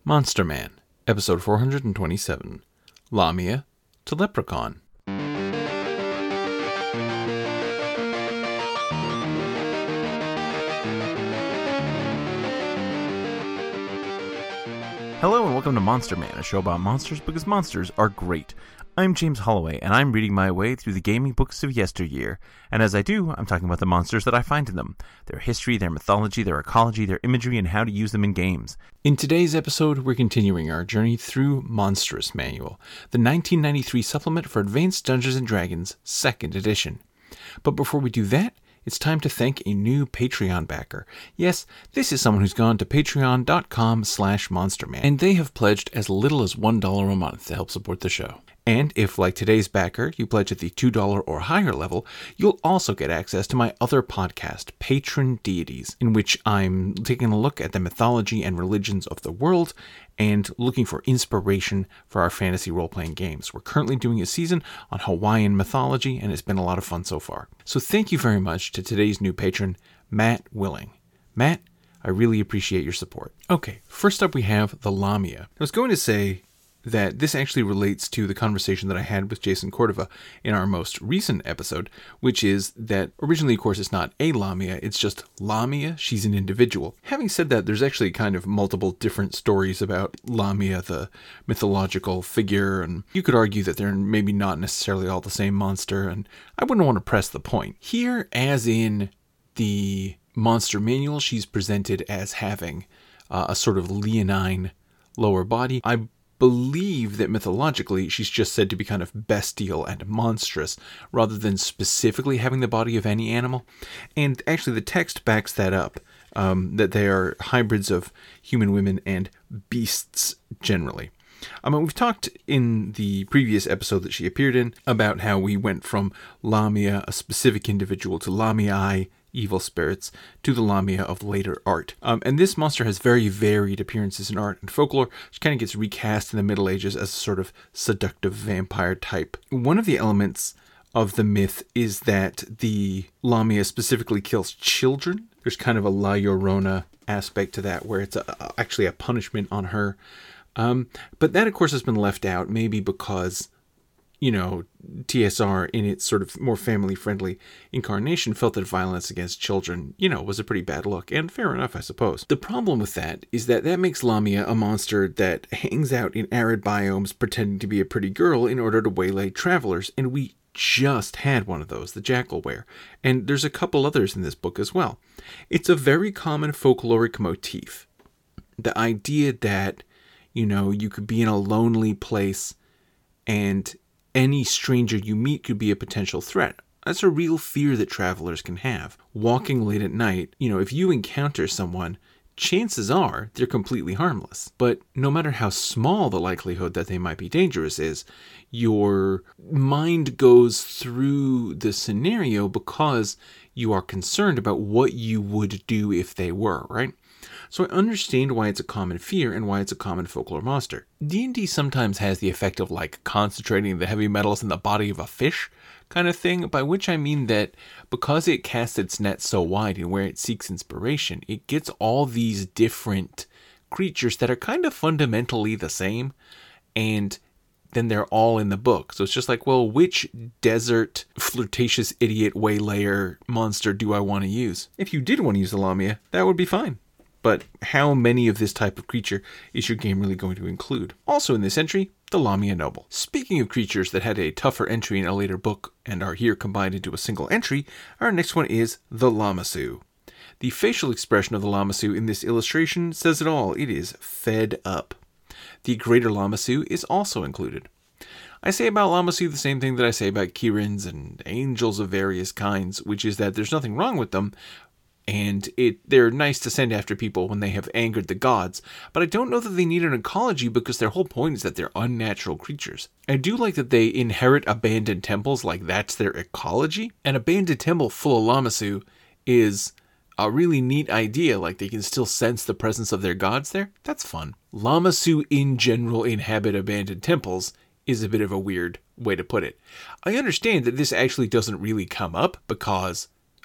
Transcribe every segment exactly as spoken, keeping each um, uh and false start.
Monster Man, Episode four hundred twenty-seven, Lamia to Leprechaun. Hello and welcome to Monster Man, a show about monsters because monsters are great. I'm James Holloway, and I'm reading my way through the gaming books of yesteryear. And as I do, I'm talking about the monsters that I find in them, their history, their mythology, their ecology, their imagery, and how to use them in games. In today's episode, we're continuing our journey through Monstrous Manual, the nineteen ninety-three supplement for Advanced Dungeons and Dragons, second edition. But before we do that, it's time to thank a new Patreon backer. Yes, this is someone who's gone to patreon.com slash monsterman, and they have pledged as little as one dollar a month to help support the show. And if, like today's backer, you pledge at the two dollars or higher level, you'll also get access to my other podcast, Patron Deities, in which I'm taking a look at the mythology and religions of the world and looking for inspiration for our fantasy role-playing games. We're currently doing a season on Hawaiian mythology, and it's been a lot of fun so far. So thank you very much to today's new patron, Matt Willing. Matt, I really appreciate your support. Okay, first up we have the Lamia. I was going to say that this actually relates to the conversation that I had with Jason Cordova in our most recent episode, which is that originally, of course, it's not a Lamia, it's just Lamia. She's an individual. Having said that, there's actually kind of multiple different stories about Lamia, the mythological figure, and you could argue that they're maybe not necessarily all the same monster, and I wouldn't want to press the point. Here, as in the Monster Manual, she's presented as having uh, a sort of leonine lower body. I believe that mythologically she's just said to be kind of bestial and monstrous rather than specifically having the body of any animal. And actually the text backs that up, um, that they are hybrids of human women and beasts generally. I mean, we've talked in the previous episode that she appeared in about how we went from Lamia, a specific individual, to Lamiae, evil spirits, to the Lamia of later art. Um, and this monster has very varied appearances in art and folklore. She kind of gets recast in the Middle Ages as a sort of seductive vampire type. One of the elements of the myth is that the Lamia specifically kills children. There's kind of a La Llorona aspect to that, where it's a, actually a punishment on her. Um, but that, of course, has been left out, maybe because, you know, T S R in its sort of more family-friendly incarnation felt that violence against children, you know, was a pretty bad look, and fair enough, I suppose. The problem with that is that that makes Lamia a monster that hangs out in arid biomes pretending to be a pretty girl in order to waylay travelers, and we just had one of those, the Jackalware, and there's a couple others in this book as well. It's a very common folkloric motif. The idea that, you know, you could be in a lonely place and any stranger you meet could be a potential threat. That's a real fear that travelers can have. Walking late at night, you know, if you encounter someone, chances are they're completely harmless. But no matter how small the likelihood that they might be dangerous is, your mind goes through the scenario because you are concerned about what you would do if they were, right? So I understand why it's a common fear and why it's a common folklore monster. D and D sometimes has the effect of like concentrating the heavy metals in the body of a fish kind of thing, by which I mean that because it casts its net so wide in where it seeks inspiration, it gets all these different creatures that are kind of fundamentally the same, and then they're all in the book. So it's just like, well, which desert flirtatious idiot waylayer monster do I want to use? If you did want to use the Lamia, that would be fine. But how many of this type of creature is your game really going to include? Also in this entry, the Lamia Noble. Speaking of creatures that had a tougher entry in a later book and are here combined into a single entry, our next one is the Lamassu. The facial expression of the Lamassu in this illustration says it all. It is fed up. The Greater Lamassu is also included. I say about Lamassu the same thing that I say about Kirins and angels of various kinds, which is that there's nothing wrong with them, and it they're nice to send after people when they have angered the gods, but I don't know that they need an ecology because their whole point is that they're unnatural creatures. I do like that they inherit abandoned temples, like that's their ecology. An abandoned temple full of Lamassu is a really neat idea, like they can still sense the presence of their gods there. That's fun. Lamassu in general inhabit abandoned temples is a bit of a weird way to put it. I understand that this actually doesn't really come up because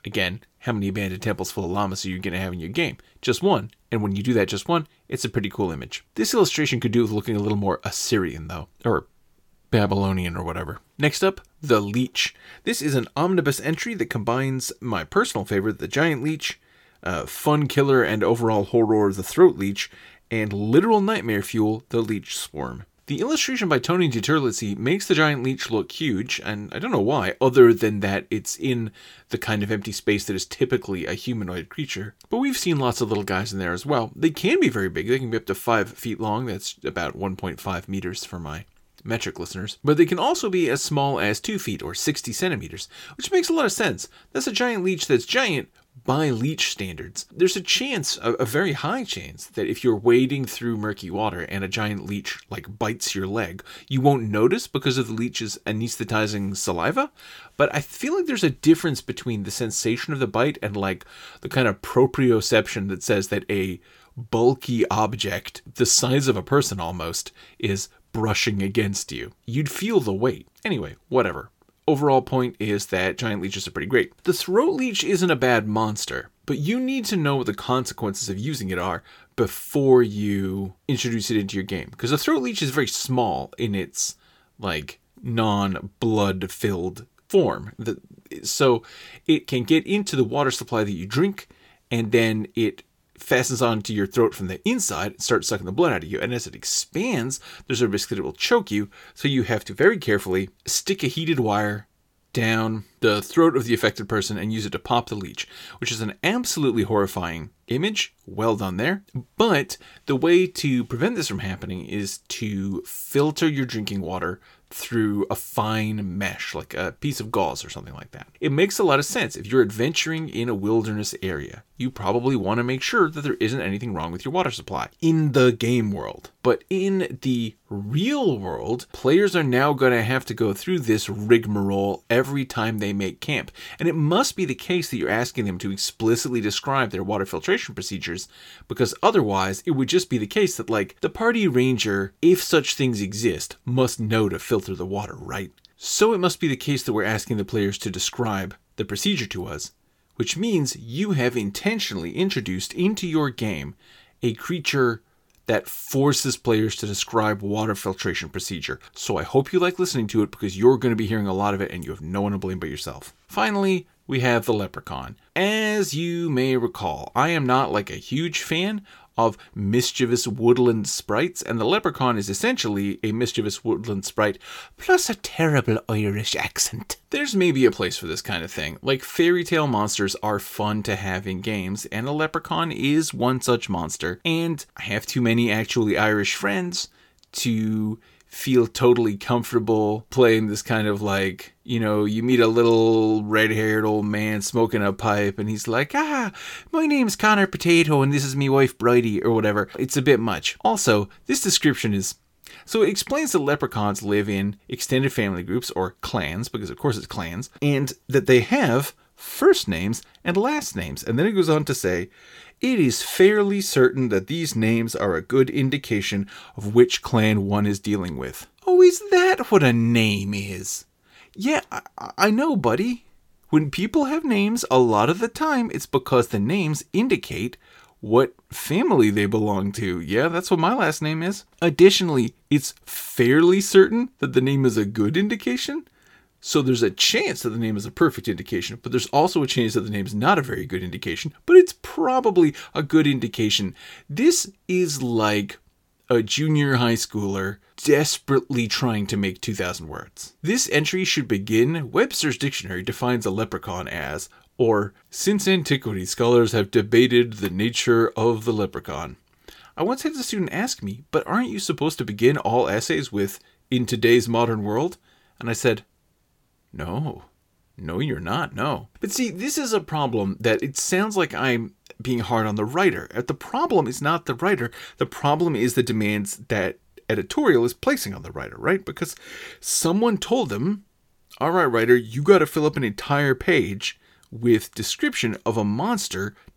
Again, how many abandoned temples full of llamas are you going to have in your game? Just one. And when you do that just one, it's a pretty cool image. This illustration could do with looking a little more Assyrian, though. Or Babylonian or whatever. Next up, the Leech. This is an omnibus entry that combines my personal favorite, the Giant Leech, uh, fun killer and overall horror, the Throat Leech, and literal nightmare fuel, the Leech Swarm. The illustration by Tony DiTerlizzi makes the Giant Leech look huge, and I don't know why, other than that it's in the kind of empty space that is typically a humanoid creature. But we've seen lots of little guys in there as well. They can be very big. They can be up to five feet long. That's about one point five meters for my metric listeners. But they can also be as small as two feet or sixty centimeters, which makes a lot of sense. That's a giant leech that's giant by leech standards. There's a chance, a, a very high chance, that if you're wading through murky water and a giant leech like bites your leg, you won't notice because of the leech's anesthetizing saliva. But I feel like there's a difference between the sensation of the bite and like the kind of proprioception that says that a bulky object, the size of a person almost, is brushing against you. You'd feel the weight. Anyway, whatever. Overall point is that giant leeches are pretty great. The Throat Leech isn't a bad monster, but you need to know what the consequences of using it are before you introduce it into your game. Because the Throat Leech is very small in its, like, non-blood filled form. The, so it can get into the water supply that you drink, and then it fastens onto your throat from the inside and starts sucking the blood out of you. And as it expands, there's a risk that it will choke you. So you have to very carefully stick a heated wire down the throat of the affected person and use it to pop the leech, which is an absolutely horrifying image. Well done there. But the way to prevent this from happening is to filter your drinking water through a fine mesh, like a piece of gauze or something like that. It makes a lot of sense. If you're adventuring in a wilderness area, you probably want to make sure that there isn't anything wrong with your water supply in the game world. But in the real world, players are now going to have to go through this rigmarole every time they make camp. And it must be the case that you're asking them to explicitly describe their water filtration procedures, because otherwise it would just be the case that, like, the party ranger, if such things exist, must know to filter the water, right? So it must be the case that we're asking the players to describe the procedure to us, which means you have intentionally introduced into your game a creature that forces players to describe water filtration procedure. So I hope you like listening to it, because you're going to be hearing a lot of it and you have no one to blame but yourself. Finally, we have the Leprechaun. As you may recall, I am not like a huge fan of mischievous woodland sprites, and the Leprechaun is essentially a mischievous woodland sprite plus a terrible Irish accent. There's maybe a place for this kind of thing. Like, fairy tale monsters are fun to have in games, and a Leprechaun is one such monster, and I have too many actually Irish friends to feel totally comfortable playing this kind of, like, you know, you meet a little red-haired old man smoking a pipe and he's like, ah, my name's Connor Potato and this is me wife Bridie, or whatever. It's a bit much. Also, this description is... So it explains that leprechauns live in extended family groups, or clans, because of course it's clans, and that they have first names and last names. And then it goes on to say, it is fairly certain that these names are a good indication of which clan one is dealing with. Oh, is that what a name is? Yeah, I, I know, buddy. When people have names, a lot of the time, it's because the names indicate what family they belong to. Yeah, that's what my last name is. Additionally, it's fairly certain that the name is a good indication. So there's a chance that the name is a perfect indication, but there's also a chance that the name is not a very good indication, but it's probably a good indication. This is like a junior high schooler desperately trying to make two thousand words. This entry should begin, Webster's Dictionary defines a leprechaun as, or, since antiquity, scholars have debated the nature of the leprechaun. I once had a student ask me, but aren't you supposed to begin all essays with, in today's modern world? And I said, No, no, you're not, no. But see, this is a problem that it sounds like I'm being hard on the writer. The problem is not the writer. The problem is the demands that editorial is placing on the writer, right? Because someone told them, all right, writer, you got to fill up an entire page with description of a monster that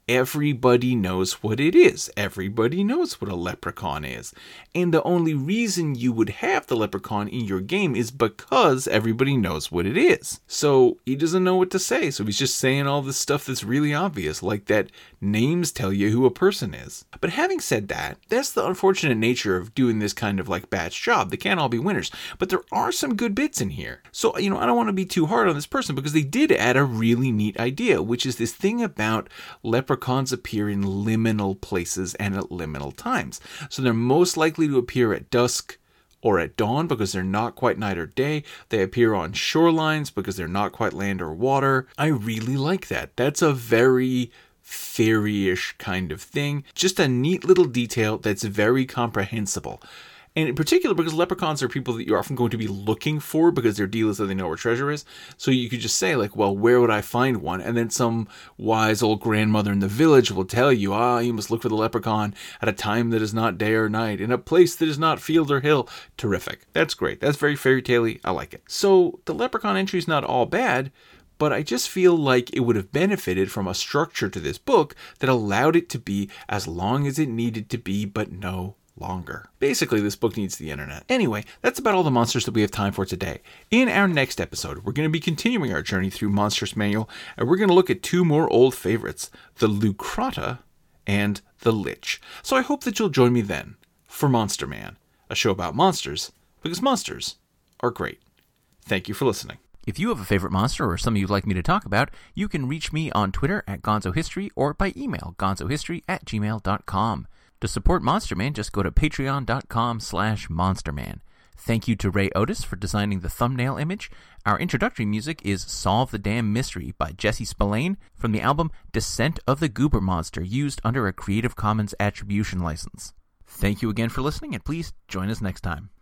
Everybody knows what it is. Everybody knows what a leprechaun is. And the only reason you would have the leprechaun in your game is because everybody knows what it is. So he doesn't know what to say. So he's just saying all this stuff that's really obvious, like that names tell you who a person is. But having said that, that's the unfortunate nature of doing this kind of like batch job. They can't all be winners. But there are some good bits in here. So, you know, I don't want to be too hard on this person because they did add a really neat idea, which is this thing about leprechauns appear in liminal places and at liminal times. So they're most likely to appear at dusk or at dawn because they're not quite night or day. They appear on shorelines because they're not quite land or water. I really like that. That's a very fairy-ish kind of thing. Just a neat little detail that's very comprehensible. And in particular, because leprechauns are people that you're often going to be looking for because their deal is that they know where treasure is. So you could just say, like, well, where would I find one? And then some wise old grandmother in the village will tell you, ah, you must look for the leprechaun at a time that is not day or night, in a place that is not field or hill. Terrific. That's great. That's very fairy tale-y. I like it. So the leprechaun entry is not all bad, but I just feel like it would have benefited from a structure to this book that allowed it to be as long as it needed to be, but no longer. Basically, this book needs the internet. Anyway, that's about all the monsters that we have time for today. In our next episode, we're going to be continuing our journey through Monstrous Manual, and we're going to look at two more old favorites, the Lucrata and the Lich. So I hope that you'll join me then for Monster Man, a show about monsters, because monsters are great. Thank you for listening. If you have a favorite monster or something you'd like me to talk about, you can reach me on Twitter at GonzoHistory or by email, gonzohistory at gmail dot com. To support Monster Man, just go to patreon.com slash monsterman. Thank you to Ray Otis for designing the thumbnail image. Our introductory music is Solve the Damn Mystery by Jesse Spillane from the album Descent of the Goober Monster, used under a Creative Commons Attribution license. Thank you again for listening, and please join us next time.